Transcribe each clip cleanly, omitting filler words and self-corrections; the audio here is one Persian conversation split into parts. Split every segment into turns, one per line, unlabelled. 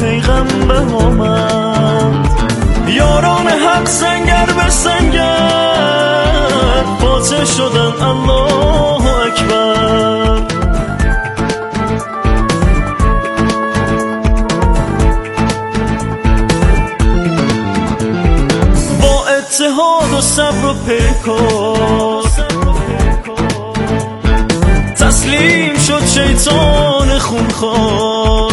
پیغمبر آمد. یاران حق سنگر به سنگر فاتح شدن، الله اکبر. با اتحاد و صبر و پیکار تسلیم شد شیطان خونخوار.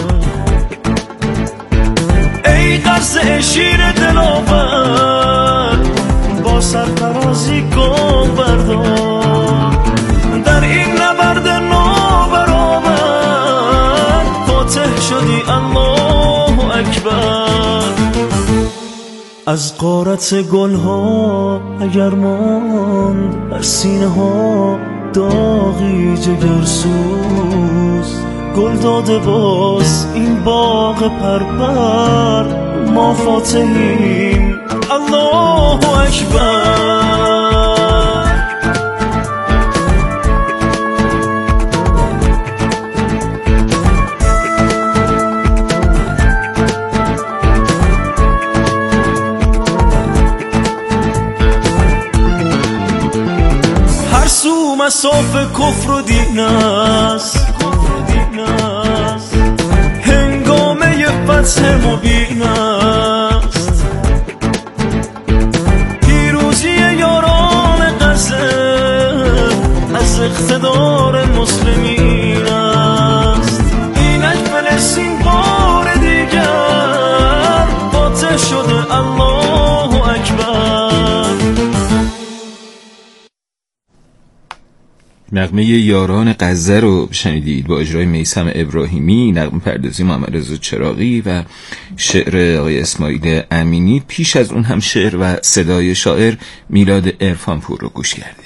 ای قرص شیر دلاور با سرفرازی گام بردار. در این نبرد نابرابر فاتح شدی، الله اکبر. از غارت گلها اگر ماند بر سینه ها داغی جگرسوز، گل داده باز این باغ پرپر، ما فاتحیم، الله اکبر. هر سو مساف کفر و دین است، هنگامه فتح مبین است. پیروزی یاران غزه از اقتدار مسلمین است. اینک فلسطین بار دیگر فاتح شده، الله اکبر.
نغمه یاران غزه رو شنیدید با اجرای میثم ابراهیمی، نغمه پردازی محمد رضا چراغی و شعر آقای اسماعیل امینی. پیش از اون هم شعر و صدای شاعر میلاد عرفانپور رو گوش کردید.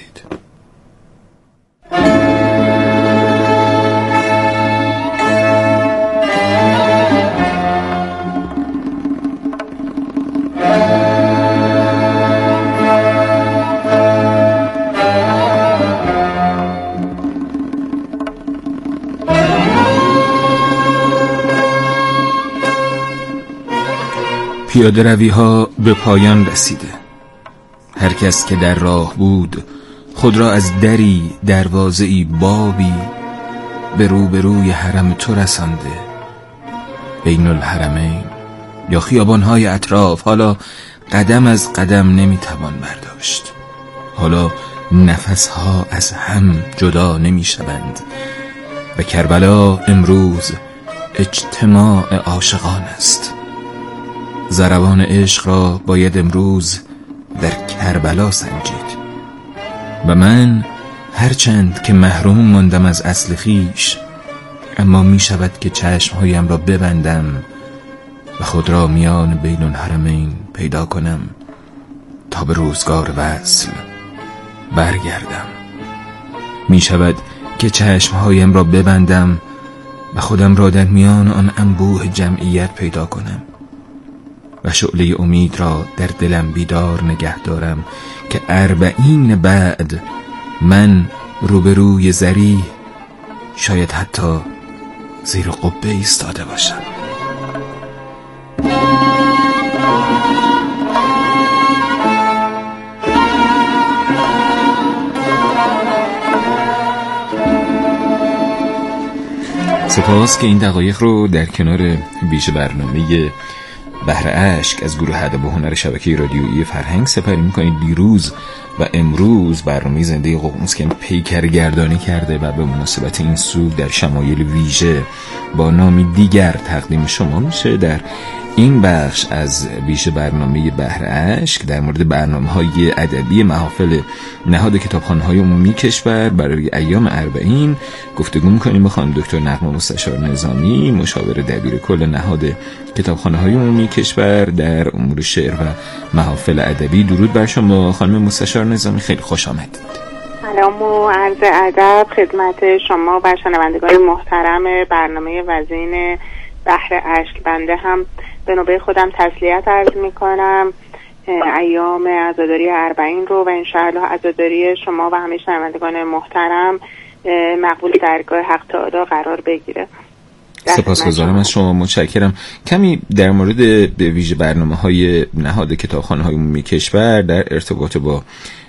پیاده روی ها به پایان رسیده. هر کس که در راه بود خود را از دری، دروازه‌ای، بابی به روبروی حرم تو رسانده. بین الحرمین یا خیابان‌های اطراف حالا قدم از قدم نمیتوان برداشت. حالا نفسها از هم جدا نمیشوند و کربلا امروز اجتماع عاشقان است. ضربان عشق را باید امروز در کربلا سنجید. و من هرچند که محروم ماندم از اصل خویش، اما می شود که چشمهایم را ببندم و خود را میان بین الحرمین پیدا کنم تا به روزگار وصل برگردم. می شود که چشمهایم را ببندم و خودم را در میان آن انبوه جمعیت پیدا کنم و شعله امید را در دلم بیدار نگه دارم که 40 بعد من روبروی ذریح، شاید حتی زیر قبه ایستاده باشم. سپاس که این دقایق رو در کنار ویژه برنامه بحر اشک از گروه ادب و هنر شبکه رادیویی فرهنگ سپری می‌کنید. دیروز و امروز برنامه زنده ققنوس که پیکرگردانی کرده و به مناسبت این سو در شمایل ویژه با نامی دیگر تقدیم شما میشه. در این بخش از ویژه برنامه بحر اشک در مورد برنامه‌های ادبی محافل نهاد کتابخانه‌های عمومی کشور برای ایام 40 گفتگو می‌کنیم با خانم دکتر نغمه مستشار نظامی، مشاور دبیر کل نهاد کتابخانه‌های عمومی کشور در امور شعر و محافل ادبی. درود بر شما خانم مستشار نظامی، خیلی خوش آمدید.
سلام و عرض ادب خدمت شما و شنوندگان محترم برنامه وزین بحر اشک. بنده هم به نوبه خودم تسلیت عرض میکنم ایام عزاداری 40 رو و انشاءالله عزاداری شما و همه شنوندگان محترم مقبول درگاه حق تعالی قرار بگیره.
سپاسگزارم از شما، متشکرم. کمی در مورد به ویژه برنامه‌های نهاد کتابخانه‌های عمومی کشور در ارتباط با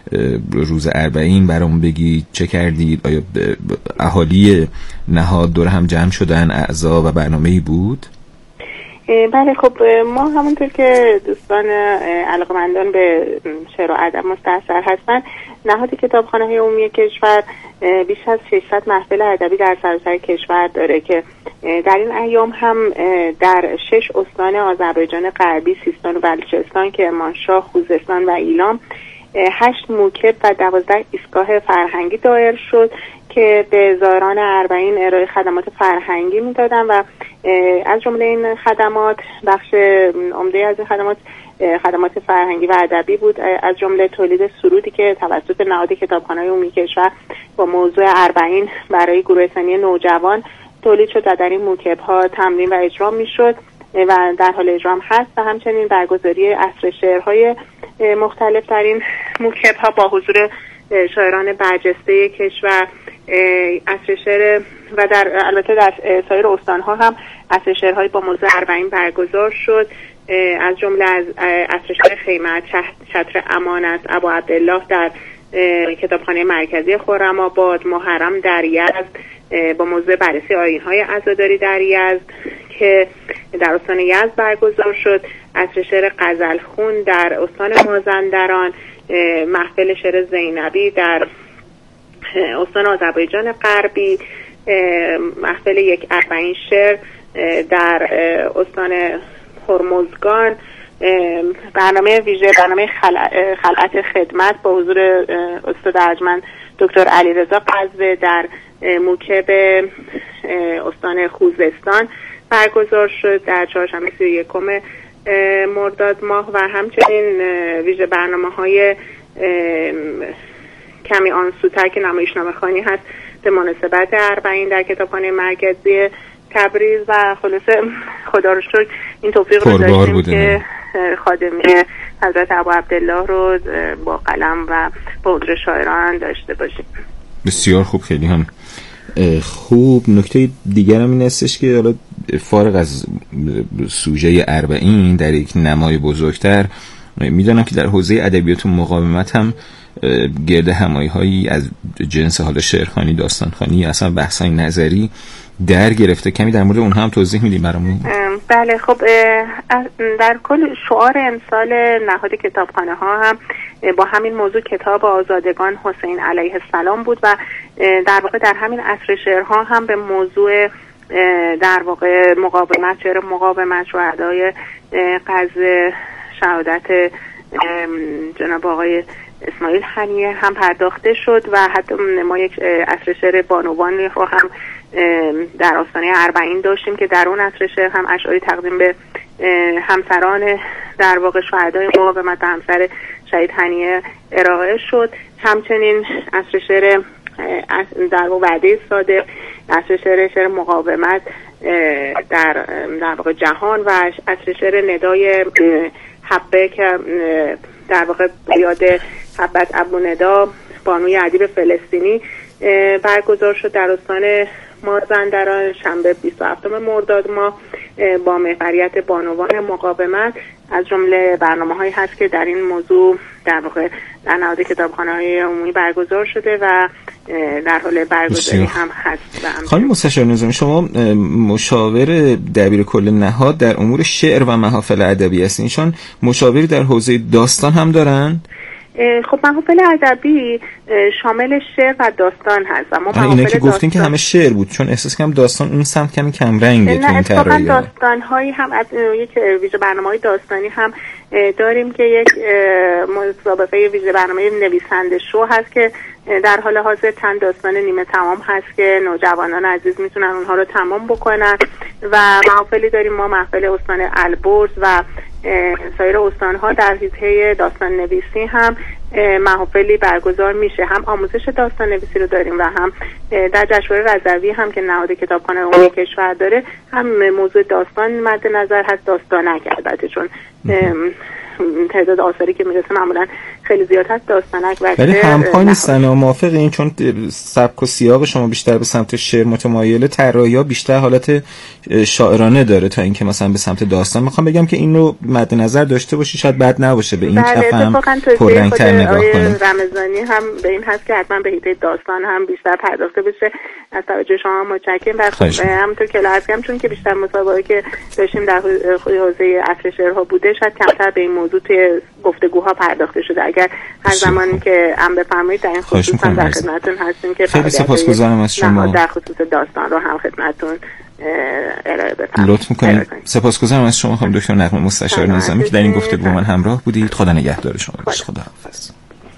روز اربعین برامون بگید. چه کردید؟ آیا اهالی نهاد دور هم جمع شدن، اعضا و برنامه‌ای بود؟
بله، خب ما همونطور که دوستان علاقه‌مندان به شعر و ادب مستحضر هستن، نهاد کتابخانه‌های عمومی کشور بیش از 600 محفل ادبی در سراسر کشور داره که در این ایام هم در 6 استان آذربایجان غربی، سیستان و بلوچستان، کرمانشاه، خوزستان و ایلام 8 موکب و 12 ایستگاه فرهنگی دایر شد که به زائران اربعین ارائه خدمات فرهنگی میدادن و از جمله این خدمات، بخش عمده از این خدمات فرهنگی و ادبی بود، از جمله تولید سرودی که توسط نهاد کتابخانه‌های عمومی کشور با موضوع اربعین برای گروه سنی نوجوان تولید شد و در این موکب‌ها تمرین و اجرا میشد و در حال اجرا هم هست و همچنین برگزاری عصر شعرهای مختلف در این موکب‌ها با حضور شاعران برجسته کشور، عصر شعر و البته در سایر استان‌ها هم عصر شعرهای با موضوع اربعین برگزار شد، از جمله از عصر شعر خیمت، چتر امانت، ابو عبدالله در کتابخانه مرکزی خرم‌آباد، محرم در یزد با موضوع بررسی آیین‌های عزاداری در یزد که در استان یزد برگزار شد، عصر شعر غزلخون در استان مازندران، محفل شعر زینبی در استان آذربایجان غربی، محفل 140 شعر در استان هرمزگان، برنامه ویژه، برنامه خلعت خدمت با حضور استاد ارجمند دکتر علیرضا قزوه در موکب استان خوزستان برگزار شد در چهارشنبه 31 مرداد ماه و همچنین ویژه برنامه‌های کمی آنسوتر که نمایشنامه خوانی هست به مناسبت اربعین در کتابخانه مرکزی تبریز و خلاصه خدا رو شکر این توفیق رو داشتیم که خادمی حضرت ابو عبدالله رو با قلم و با حضور شاعران داشته باشیم.
بسیار خوب، خیلی هم خوب. نکته دیگر هم این استش که حالا فارغ از سوژه اربعین در یک نمای بزرگتر میدونم که در حوزه ادبیات و مقاومت هم گرد همایی هایی از جنس حالا شعرخوانی، داستانخوانی، اصلا بحثای نظری در گرفته. کمی در مورد اونها هم توضیح میدیم برامون؟
بله، خب در کل شعار امسال نهاد کتابخانه ها هم با همین موضوع کتاب آزادگان حسین علیه السلام بود و در واقع در همین عصر شعرها هم به موضوع در واقع مقاومت، شعر مقاومت، شهدای غزه، شهادت جناب آقای اسماعیل هنیه هم پرداخته شد و حتی ما یک عصر شعر بانوان رو هم در آستانه اربعین داشتیم که در اون عصر شعر هم اشعاری تقدیم به همسران در واقع شهدای مقاومت و همسر شهید هنیه ارائه شد. همچنین عصر شعر در وعده صادق، عصر شعر مقاومت در واقع جهان و عصر شعر ندای حبه که در واقع یاد حبت ابو ندا بانوی ادیب فلسطینی برگزار شد در استان مازندران شنبه 27 مرداد ماه با محوریت بانوان مقاومت. از جمله برنامه‌هایی هست که در این موضوع در واقع در نهاد کتابخانه‌های عمومی برگزار شده و در حال برگزاری هم هست.
خانم مستشار نظامی، شما مشاور دبیر کل نهاد در امور شعر و محافل ادبی هستین. ایشان مشاوری در حوزه داستان هم دارن؟
خب محافل ادبی شامل شعر و داستان هست. اما
اینا که گفتین که همه شعر بود، چون احساس کنم داستان اون سمت کمی کم رنگه تو این طراحی.
داستان‌هایی هم از یک ویژه برنامه‌های داستانی هم داریم که یک مسابقه ویژه برنامه نویسنده شو هست که در حال حاضر چند داستان نیمه تمام هست که نوجوانان عزیز میتونن اونها رو تمام بکنن و محافلی داریم ما، محفل استان البرز و سایر استان‌ها در حیطه داستان نویسی هم محافلی برگزار میشه. هم آموزش داستان نویسی رو داریم و هم در جشنواره رضوی هم که نهاد کتابخانه عمومی کشور داره هم موضوع داستان مد نظر هست، داستانک البته چون تعداد آثاری که میرسه معمولا خیلی زیاد هست. داستانک
ولی همپا نیستن. موافق این؟ چون سبک و سیاق شما بیشتر به سمت شعر متمایله، طراحی‌ها بیشتر حالت شاعرانه داره تا اینکه مثلا به سمت داستان. میخوام بگم که این رو مد نظر داشته باشی، شاید بد نباشه به این کف هم پررنگ‌تر نگاه کنیم.
رمضانی هم به این هست که حتما به حیطه داستان هم بیشتر پرداخته بشه. از توجه شما متشکرم. همونطور که لازم چون که بیشتر مسابقه که داشتیم در حوزه عصر شعرها بوده، شاید کمتر به این موضوع توی گفتگوها پرداخته شده. اگر هر زمانی که بفرمایید در این خصوص هم در خدمتتون هستیم که
خیلی سپاسگزارم از شما.
در خصوص داستان رو هم خدمتتون ارائه بدم.
لطف می‌کنید. سپاسگزارم از شما خانم دکتر نغمه مستشار نظامی که در این گفتگو من همراه بودید. خدا نگهدار شما. خدا حافظ.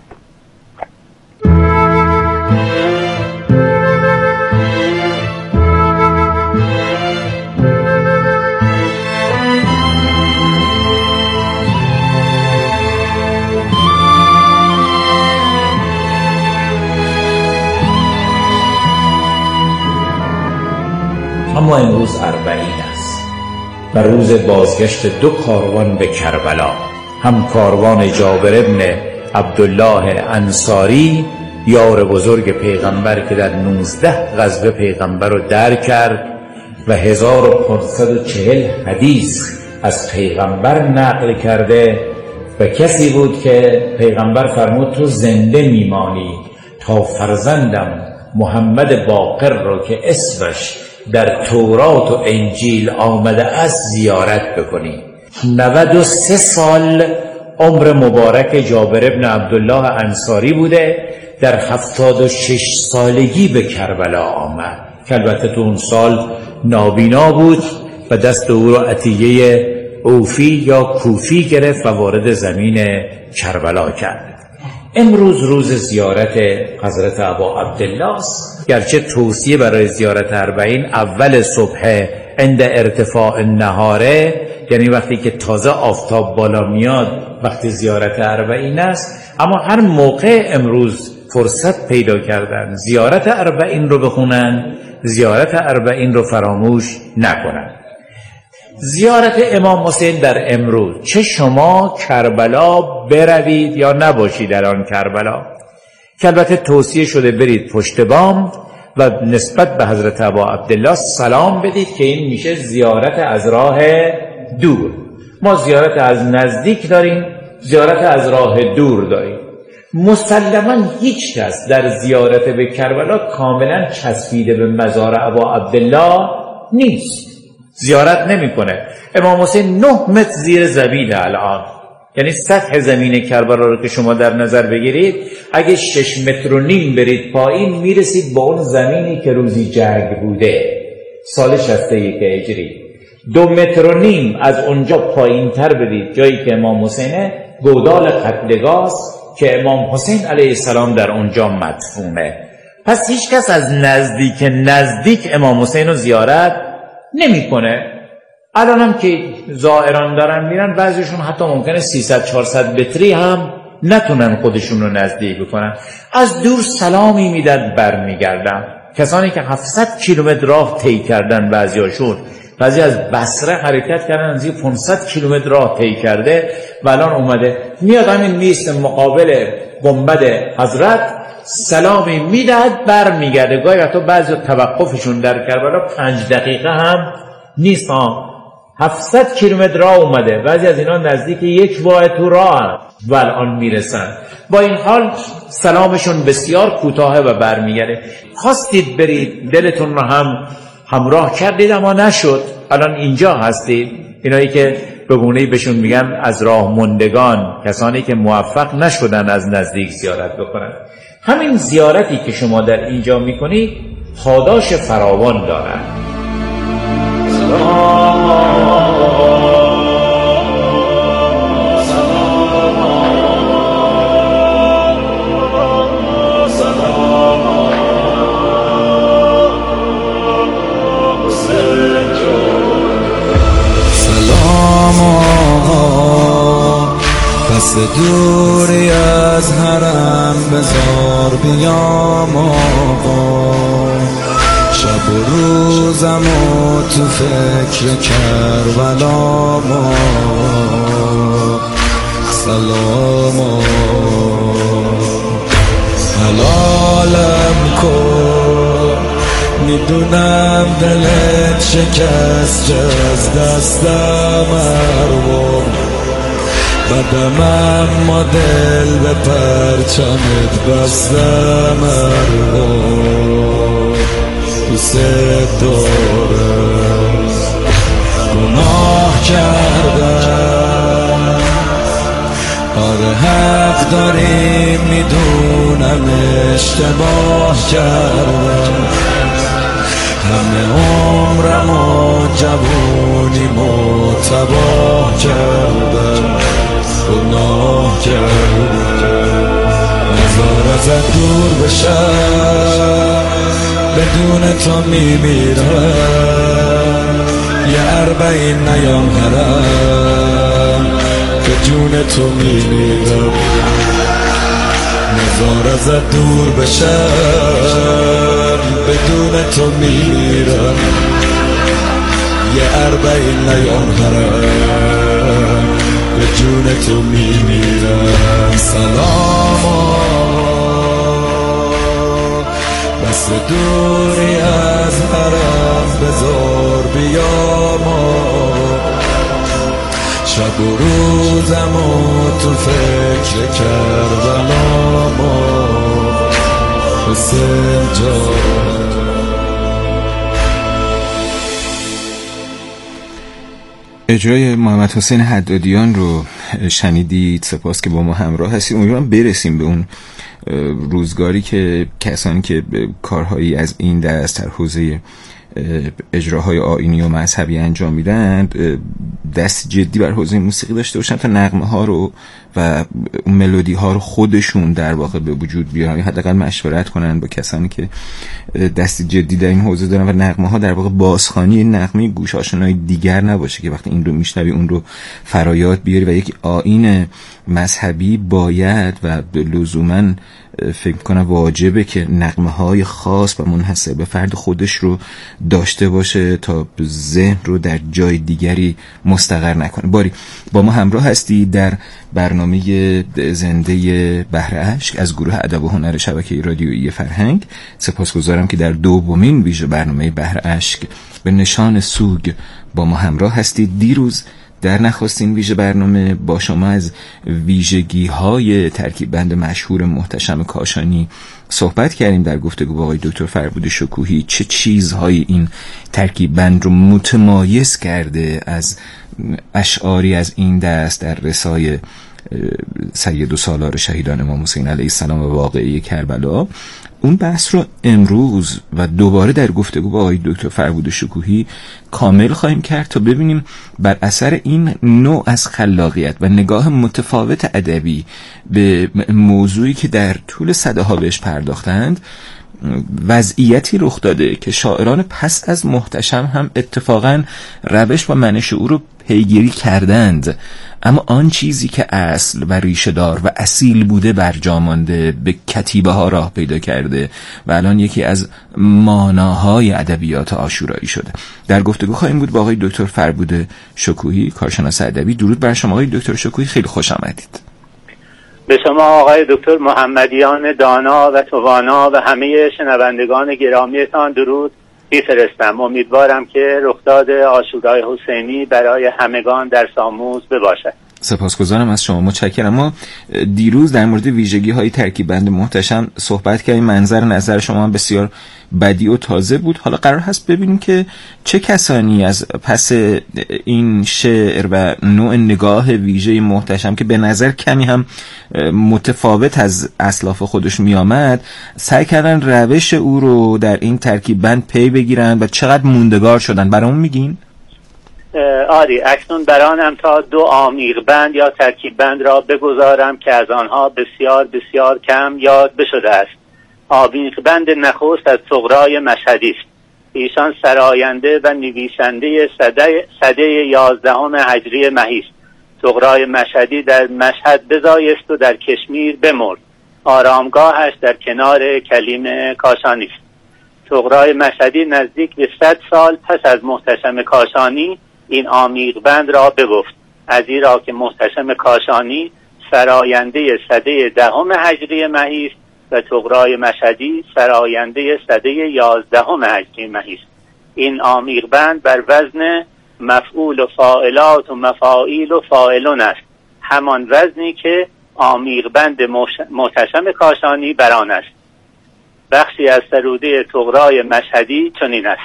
اما امروز اربعین است و روز بازگشت دو کاروان به کربلا، هم کاروان جابر ابن عبدالله انصاری یار بزرگ پیغمبر که در 19 غزوه پیغمبر رو در کرد و 1540 حدیث از پیغمبر نقل کرده و کسی بود که پیغمبر فرمود تو زنده میمانی تا فرزندم محمد باقر رو که اسمش در تورات و انجیل آمده است زیارت بکنی. 93 سال عمر مبارک جابر ابن عبدالله انصاری بوده. در 76 سالگی به کربلا آمد که البته تو اون سال نابینا بود و دست او را عطیه اوفی یا کوفی گرفت و وارد زمین کربلا کرد. امروز روز زیارت حضرت ابا عبدالله است، گرچه توصیه برای زیارت اربعین اول صبح عند ارتفاع النهاره، یعنی وقتی که تازه آفتاب بالا میاد وقتی زیارت اربعین است، اما هر موقع امروز فرصت پیدا کردن زیارت اربعین رو بخونن، زیارت اربعین رو فراموش نکنن. زیارت امام حسین در امروز، چه شما کربلا بروید یا نباشید در آن کربلا، که البته توصیه شده برید پشت بام و نسبت به حضرت ابا عبدالله سلام بدید که این میشه زیارت از راه دور. ما زیارت از نزدیک داریم، زیارت از راه دور داریم. مسلما هیچ کس در زیارت به کربلا کاملا چسبیده به مزار ابا عبدالله نیست، زیارت نمیکنه. امام حسین 9 متر زیر زمین الان، یعنی سطح زمین کربلا رو که شما در نظر بگیرید، اگه 6 متر و نیم برید پایین میرسید با اون زمینی که روزی جنگ بوده سال 61 هجری. 2 متر و نیم از اونجا پایین تر برید جایی که امام حسینه، گودال قتلگاست که امام حسین علیه السلام در اونجا مدفونه. پس هیچ کس از نزدیک امام حسین رو زیارت نمی کنه. الان هم که زائران دارن میرن، بعضیشون حتی ممکنه 300-400 متری هم نتونن خودشون رو نزدیک بکنن، از دور سلامی میدن برمیگردن. کسانی که 700 کیلومتر راه طی کردن، بعضی از بصره حرکت کردن، از 500 کیلومتر راه طی کرده و الان اومده میاد همین میست مقابل گنبد حضرت، سلامی میدهد برمیگرده. گاهی وقتا بعضی توقفشون در کربلا 5 دقیقه هم نیست. 700 کیلومتر راه اومده، بعضی از اینا نزدیک 1 ماه تو راه و الان میرسن. با این حال سلامشون بسیار کوتاهه و برمیگرده. خواستید برید، دلتون رو هم همراه کردید اما نشد، الان اینجا هستید. اینایی که به گونه‌ای بهشون میگن از راه ماندگان، کسانی که موفق نشدن از نزدیک زیارت بکنن. همین زیارتی که شما در اینجا میکنید پاداش فراوان دارد.
پس دوری از حرم بزار بیام آقا، شب و روزم و تو فکر کربلا ما، سلام حلالم کن، میدونم دلت شکست که از دستم ارمون بدم، اما دل به پرچمت بستم ارمون دوست دارم. گناه کردم، آره حق داری، میدونم اشتباه کردم، همه عمرم و جوونیمو تباه کردم، گناه کردم. نزار ازت دور بشم، بدون تو میمیرم، یه 40 نیام حرم، به جون تو میمیرم. نزار ازت دور بشم، بدون تو میمیرم، یه 40 نیام حرم، به جون تو میمیرم. سلام بس دوری از حرم بذار بیام، شب و روزم و تو فکر کربلام حسین جان.
اجرای محمد حسین حدادیان رو شنیدید. سپاس که با ما همراه هستید. امیدوارم برسیم به اون روزگاری که کسانی که کارهایی از این دست در حوزه اجراهای آیینی و مذهبی انجام میدن دست جدی بر حوزه موسیقی داشته باشن تا نغمه ها رو و ملودی ها رو خودشون در واقع به وجود بیارن، یا حداقل مشورت کنن با کسانی که دست جدی در این حوزه دارن و نغمه ها در واقع بازخوانی نغمه گوش آشنای دیگر نباشه که وقتی این رو میشنوی اون رو فرایاد بیاری و یک آیین مذهبی باید و لزوماً فکر کنم واجبه که نغمه های خاص و منحصر به فرد خودش رو داشته باشه تا ذهن رو در جای دیگری مستقر نکنه. باری با ما همراه هستی در برنامه زنده بحر اشک از گروه ادب و هنر شبکه رادیویی فرهنگ. سپاسگزارم که در دومین ویژه برنامه بحر اشک به نشان سوگ با ما همراه هستید. دیروز در نخستین ویژه برنامه با شما از ویژگی‌های ترکیب بند مشهور محتشم کاشانی صحبت کردیم در گفتگو با آقای دکتر فربود شکوهی. چه چیزهایی این ترکیب بند رو متمایز کرده از اشعاری از این دست در رسای سید و سالار شهیدان امام حسین علیه السلام و واقعه کربلا. اون بحث رو امروز و دوباره در گفتگو با آقای دکتر فربود شکوهی کامل خواهیم کرد تا ببینیم بر اثر این نوع از خلاقیت و نگاه متفاوت ادبی به موضوعی که در طول سده‌ها بهش پرداختند وضعیتی رخ داده که شاعران پس از محتشم هم اتفاقاً روش و منش او رو پیگیری کردند، اما آن چیزی که اصل و ریشه دار و اصیل بوده برجا مانده، به کتیبه ها راه پیدا کرده و الان یکی از ماناهای ادبیات عاشورایی شده. در گفتگو خواهیم بود با آقای دکتر فربود شکوهی، کارشناس ادبی. درود بر شما آقای دکتر شکوهی، خیلی خوش آمدید.
به شما آقای دکتر محمدیان دانا و توانا و همه شنوندگان گرامیتان درود میفرستم. امیدوارم که رخداد عاشورای حسینی برای همگان در ساموز بباشد.
سپاسگزارم از شما، متشکرم. ما دیروز در مورد ویژگی‌های ترکیب بند محتشم صحبت کردیم. منظر نظر شما هم بسیار بدی و تازه بود. حالا قرار هست ببینیم که چه کسانی از پس این شعر و نوع نگاه ویژه محتشم که به نظر کمی هم متفاوت از اسلاف خودش می آمد سعی کردن روش او رو در این ترکیب بند پی بگیرن و چقدر موندگار شدن. برامون میگین؟
آری، اکنون برانم تا 2 عمیق بند یا ترکیب بند را بگذارم که از آنها بسیار بسیار کم یاد بشده است. عمیق بند نخست از صغرای مشهدی است. ایشان سراینده و نویسنده سده 11 هجری مهی است. صغرای مشهدی در مشهد بزایست و در کشمیر بمرد. آرامگاهش در کنار کلیم کاشانی است. صغرای مشهدی نزدیک به 100 سال پس از محتشم کاشانی این عمیق بند را بگفت، ازیرا که محتشم کاشانی سراینده سده 10 هجری مهی است و طغرای مشهدی سراینده سده 11 هجری مهی است. این عمیق‌بند بر وزن مفعول و فاعلات و مفاعیل و فاعلون است، همان وزنی که عمیق‌بند محتشم کاشانی بر آن است. بخشی از سروده طغرای مشهدی چنین است: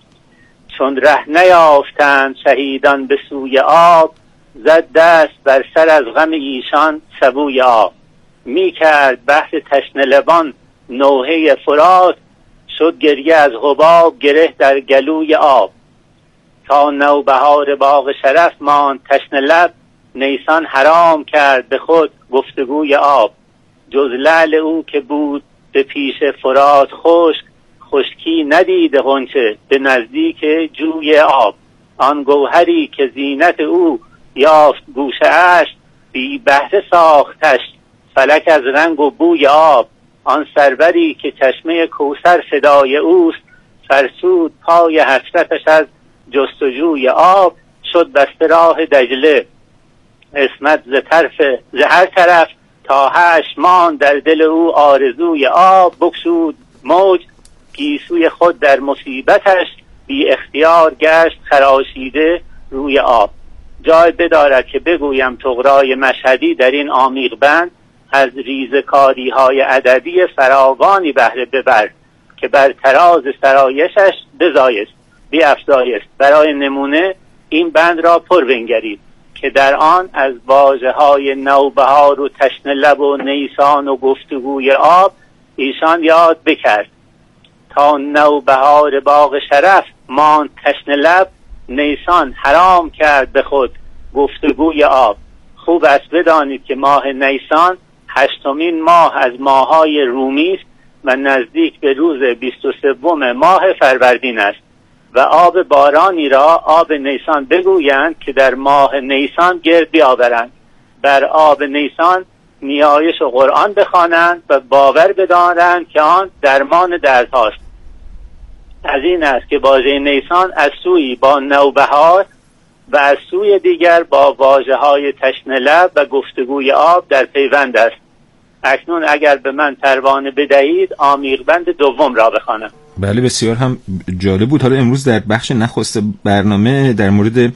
چون ره نیافتند شهیدان به سوی آب، زد دست بر سر از غم ایشان سبوی آب. می کرد بحر تشنه لبان نوحه فرات، شد گریه از حباب گره در گلوی آب. تا نوبهار باغ شرف ماند تشنه لب، نیسان حرام کرد به خود گفتگوی آب. جز لعل او که بود به پیش فرات خشک، خشکی ندید غنچه به نزدیک جوی آب. آن گوهری که زینت او یافت گوشه اش، بی بهره ساختش فلک از رنگ و بوی آب. آن سروری که چشمه کوثر فدای اوست، فرسود پای حسرتش از جستجوی آب. شد بسته راه دجله عصمت ز هر طرف، تا حشر ماند در دل او آرزوی آب. بگشود موج گیسوی خود در مصیبتش، بی اختیار گشت خراشیده روی آب. جای بدارد که بگویم طغرای مشهدی در این عمیق‌بند از ریزکاری های ادبی فراوانی بهره ببرد که بر تراز سرایشش بزایست بیفزایست. برای نمونه این بند را پر بنگرید که در آن از واژه های نوبهار و تشنه لب و نیسان و گفتگوی آب ایشان یاد بکرد. تا نوبهار باغ شرف ماند تشنه لب، نیسان حرام کرد به خود گفتگوی آب. خوب است بدانید که ماه نیسان 8مین ماه از ماه‌های رومی است و نزدیک به روز 23 ماه فروردین است و آب بارانی را آب نیسان بگویند که در ماه نیسان گرد بیاورند. بر آب نیسان نیایش و قرآن بخوانند و باور بدارند که آن درمان دردهاست. از این است که واژه نیسان از سوی با نوبهار و از سوی دیگر با واژه‌های تشنه لب و گفتگوی آب در پیوند است. اکنون اگر به من پروانه بدهید عمیق‌بند دوم را بخوانم.
بله بسیار هم جالب بود. حالا امروز در بخش نخست برنامه در مورد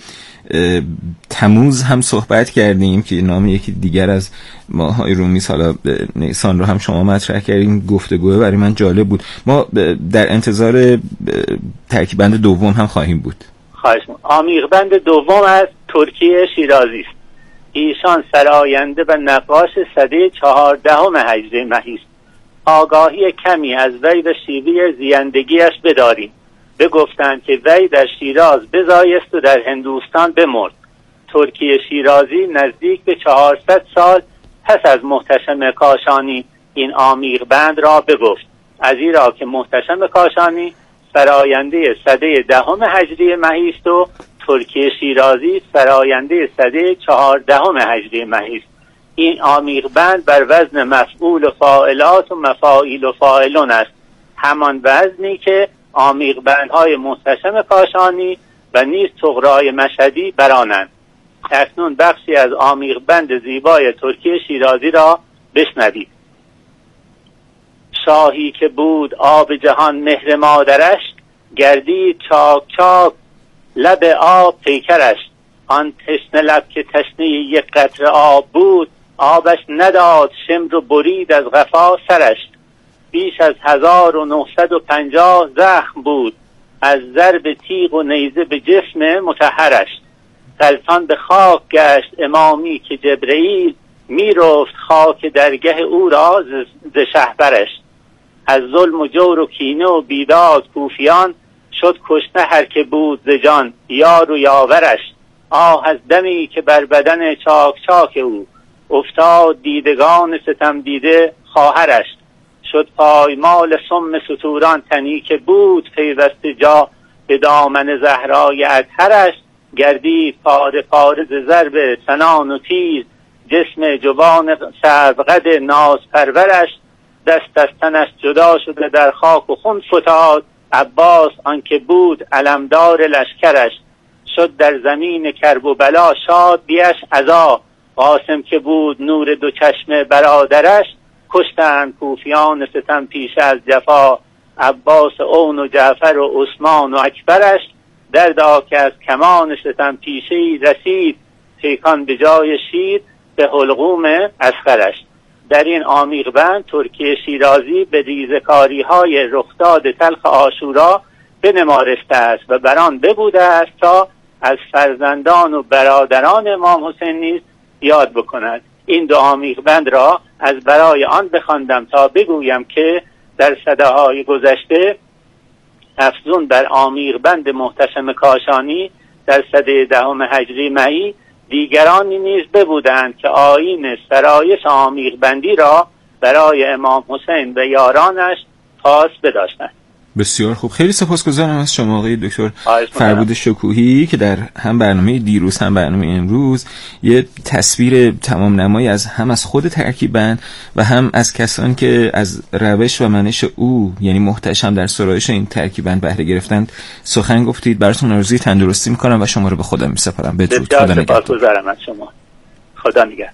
تموز هم صحبت کردیم که نام یکی دیگر از ماه‌های رومی، حالا نیسان رو هم شما مطرح کردین. گفتگو برای من جالب بود. ما در انتظار ترکیبند دوم هم خواهیم بود.
خواهش می‌کنم. عمیق‌بند دوم از ترکیه شیرازی است. ایشان سراینده و نقاش سده 14 هجری مهی است. آگاهی کمی از وی و شیوه زیندگیش بداریم. بگفتند که وی در شیراز بزایست و در هندوستان بمرد. ترکیه شیرازی نزدیک به 400 سال پس از محتشم کاشانی این عمیق‌بند را بگفت، ازیرا که محتشم کاشانی سراینده سده 10 هجری مهی است و ترکیه شیرازی سراینده سده 14 هجری مهی است. این عمیق‌بند بر وزن مفعول و فاعلات و مفاعیل و فاعلون است، همان وزنی که عمیق‌بندهای محتشم کاشانی و نیز طغرای مشهدی برانند. اکنون بخشی از عمیق‌بند زیبای ترکیه شیرازی را بشنوید. شاهی که بود آب جهان مهر مادرش، گردید چاک چاک لب آب پیکرش. آن تشنه لب که تشنه یک قطره آب بود، آبش نداد شمر و برید از قفا سرش. بیش از 1950 زخم بود از ضرب تیغ و نیزه به جسم مطهرش. غلطان به خاک گشت امامی که جبرئیل، می رفت خاک درگه او را ز شهبرش. از ظلم و جور و کینه و بیداد کوفیان، شد کشته هر که بود ز جان یار و یاورش. آه از دمی که بر بدن چاک چاک او، افتاد دیدگان ستم دیده خواهرش. شد پایمال سم ستوران تنی که بود، پیوسته جا به دامن زهرای اطهرش. گردید پاره پاره ز ضرب سنان و تیز، جسم جوان سروقد ناز پرورش. دست از تنش جدا شده در خاک و خون فتاد، عباس آنکه بود علمدار لشکرش. شد در زمین کرب و بلا شاد بیش عزا، قاسم که بود نور دو چشم برادرش، کشتند کوفیان ستم پیش از جفا، عباس اون و جعفر و عثمان و اکبرش، دردا که از کمان ستم پیشه‌ای رسید، پیکان به جای شیر به حلقوم اصغرش. در این عمیق بند ترکی شیرازی به ریزکاری های رخداد تلخ عاشورا بنمارسته است و بران ببوده است تا از فرزندان و برادران امام حسین نیز یاد بکند. این دو عمیق بند را از برای آن بخواندم تا بگویم که در سده‌های گذشته افزون بر عمیق بند محتشم کاشانی در سده 10 هجری مئی، دیگرانی نیز ببودند که آیین سرایش عمیق بندی را برای امام حسین و یارانش خاص بداشتند.
بسیار خوب، خیلی سپاسگزارم از شما آقای دکتر فربود شکوهی که در هم برنامه دیروز هم برنامه امروز یه تصویر تمام نمایی از خود ترکیب بند و هم از کسانی که از روش و منش او یعنی محتشم در سرایش این ترکیب بند بهره گرفتند سخن گفتید. براتون آرزوی تندرستی میکنم و شما رو به خودم میسپارم. بدرود. خدا نگهدار.
سپاسگزارم از شما. خدا نگهدار.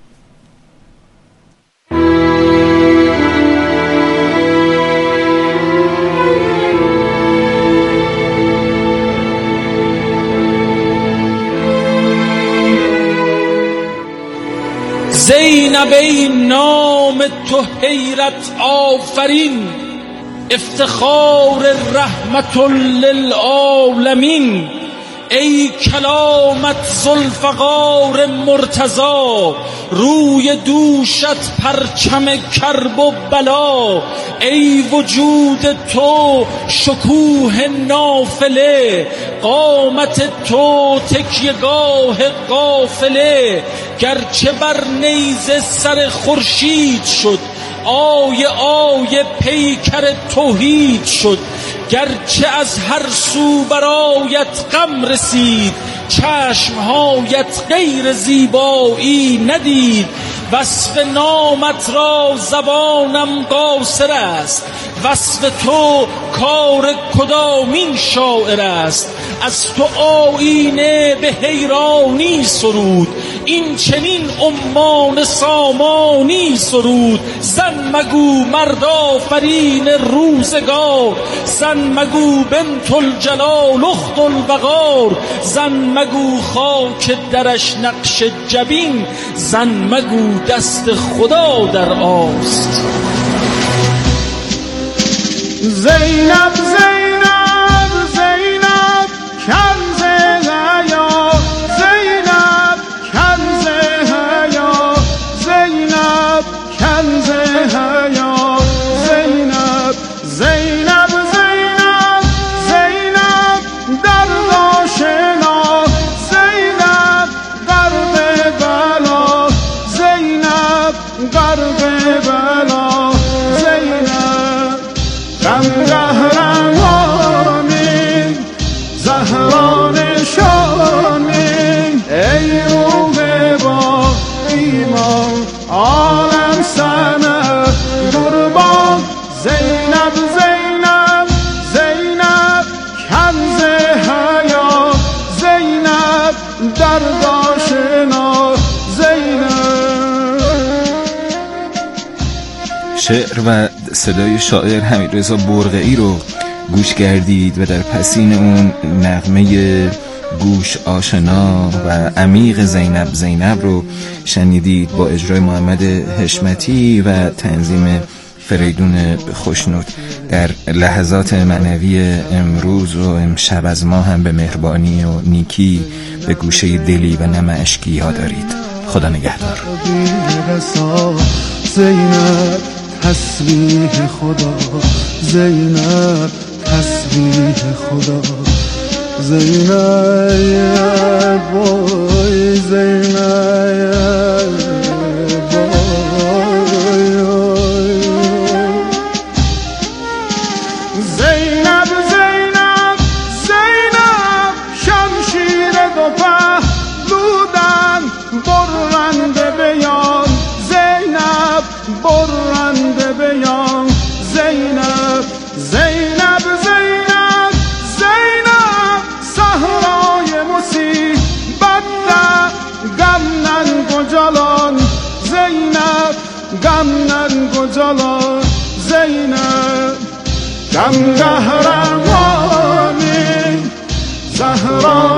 زینب ای نام تو حیرت آفرین، افتخار رحمت للعالمین. ای کلامت ذوالفقار مرتضی، روی دوشت پرچم کرب و بلا. ای وجود تو شکوه نافله، قامت تو تکیه‌گاه قافله. گرچه بر نیزه سر خورشید شد، آیه آیه پیکر توحید شد. گرچه از هر سو برایت غم رسید، چشمهایت غیر زیبایی ندید. وصف نامت را زبانم قاصر است، وصف تو کار کدامین شاعر است. از تو آیینه به حیرانی سرود، این چنین امان سامانی سرود. زن مگو مرد آفرین روزگار، زن مگو بنت الجلال اخت الوقار. زن مگو خاک درش نقش جبین، زن مگو دست خدا در آست.
زینب زینب زینب کنز حیا، زینب کنز حیا، زینب کنز حیا. زینب زینب زینب زینب درد آشنا، زینب غرب بلا، زینب غرب بلا. زینب غم قهرمانی، زهران شانی. ای روح با ایمان عالم سند قربان. زینب زینب زینب کنز حیا، زینب درد آشنا. زینب.
شعر و صدای شاعر حمیدرضا برقعی رو گوش کردید و در پسین اون نغمه گوش آشنا و عمیق زینب زینب رو شنیدید با اجرای محمد حشمتی و تنظیم فریدون خوشنود. در لحظات معنوی امروز و امشب از ما هم به مهربانی و نیکی به گوشه دلی و نم اشکی یاد دارید. خدا نگهدار.
زینب تسبیح خدا، زینب تسبیح خدا. زینب وای زینب زینب زینب زینب شمشیر دو پهلودن برنده بیان. زینب برنده بیان. زینب زینب زینب زینب صحرای مصیبت غمden kocalar Zeynep Gem kahramani Zehra